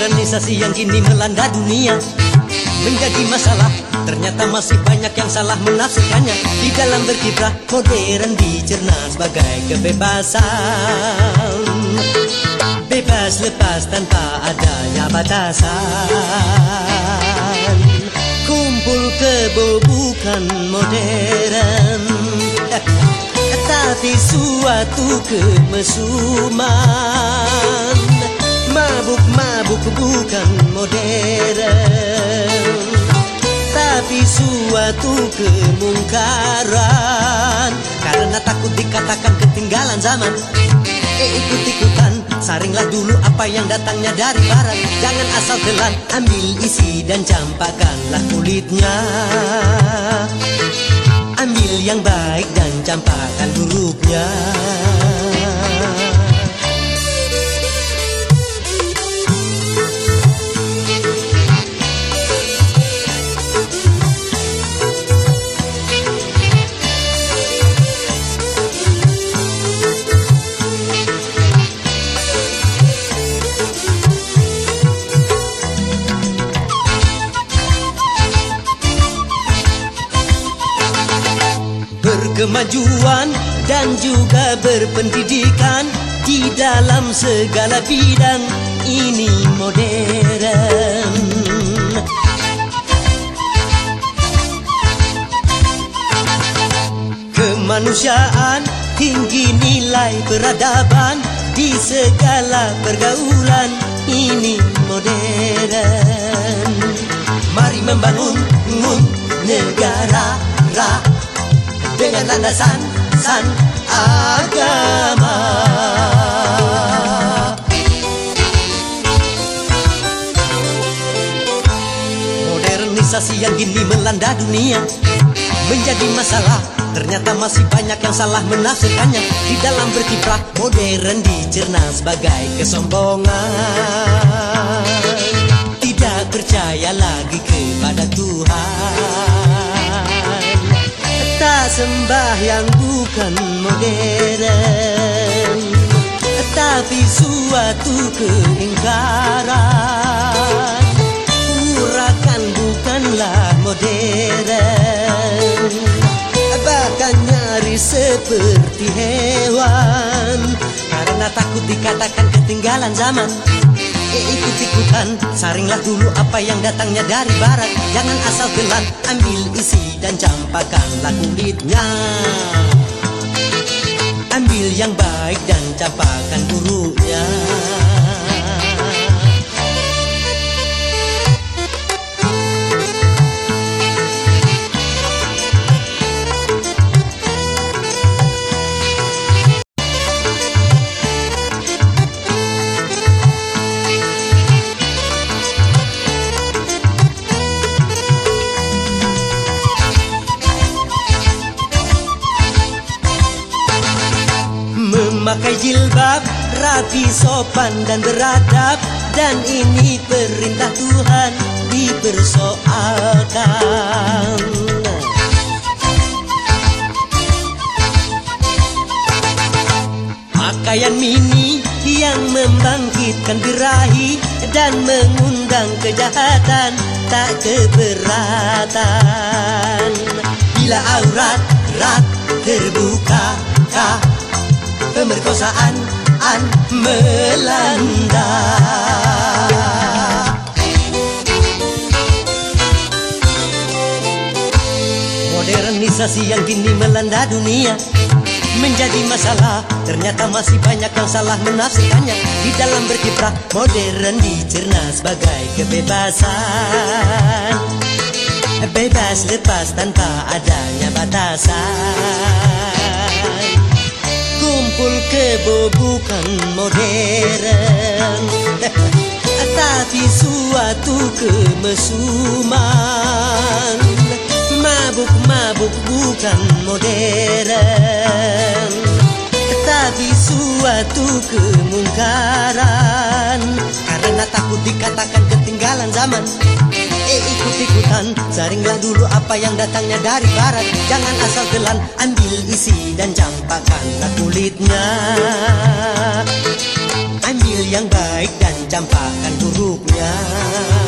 Modernisasi yang kini melanda dunia menjadi masalah. Ternyata masih banyak yang salah menafsirkannya. Di dalam berkiprah modern dicerna sebagai kebebasan, bebas lepas tanpa adanya batasan. Kumpul kebo bukan modern, tapi suatu kemesuman. Mabuk-mabuk bukan modern, tapi suatu kemungkaran. Karena takut dikatakan ketinggalan zaman, ikut-ikutan, saringlah dulu apa yang datangnya dari barat. Jangan asal telan, ambil isi dan campakkanlah kulitnya. Ambil yang baik dan campakkan buruknya. Berkemajuan dan juga berpendidikan di dalam segala bidang, ini modern. Kemanusiaan, tinggi nilai peradaban di segala pergaulan, ini modern. Mari membangun negara dengan landasan agama. Modernisasi yang kini melanda dunia menjadi masalah. Ternyata masih banyak yang salah menafsirkannya. Di dalam berkiprah modern dicerna sebagai kesombongan. Tidak percaya lagi kepada Tuhan, tak sembah yang bukan modern, tapi suatu keingkaran. Urakan bukanlah modern, bahkan nyaris seperti hewan. Karena takut dikatakan ketinggalan zaman, ikut-ikutan, saringlah dulu apa yang datangnya dari barat. Jangan asal telan, ambil isi dan campakkanlah kulitnya. Ambil yang baik dan campakkan buruknya. Memakai jilbab, rapi, sopan dan beradab, dan ini perintah Tuhan dipersoalkan. Pakaian mini yang membangkitkan birahi dan mengundang kejahatan, tak keberatan. Bila aurat terbuka, pemerkosaan melanda. Modernisasi yang kini melanda dunia menjadi masalah. Ternyata masih banyak yang salah menafsirkannya. Di dalam berkiprah modern dicerna sebagai kebebasan, bebas lepas tanpa adanya batasan. Kumpul kebo bukan modern, tapi suatu kemesuman. Mabuk-mabuk bukan modern, tapi suatu kemungkaran. Karena takut dikatakan ketinggalan zaman, ikut-ikutan, saringlah dulu apa yang datangnya dari barat. Jangan asal telan, ambil isi dan campakkanlah kulitnya. Ambil yang baik dan campakkan buruk. sesungguhnya.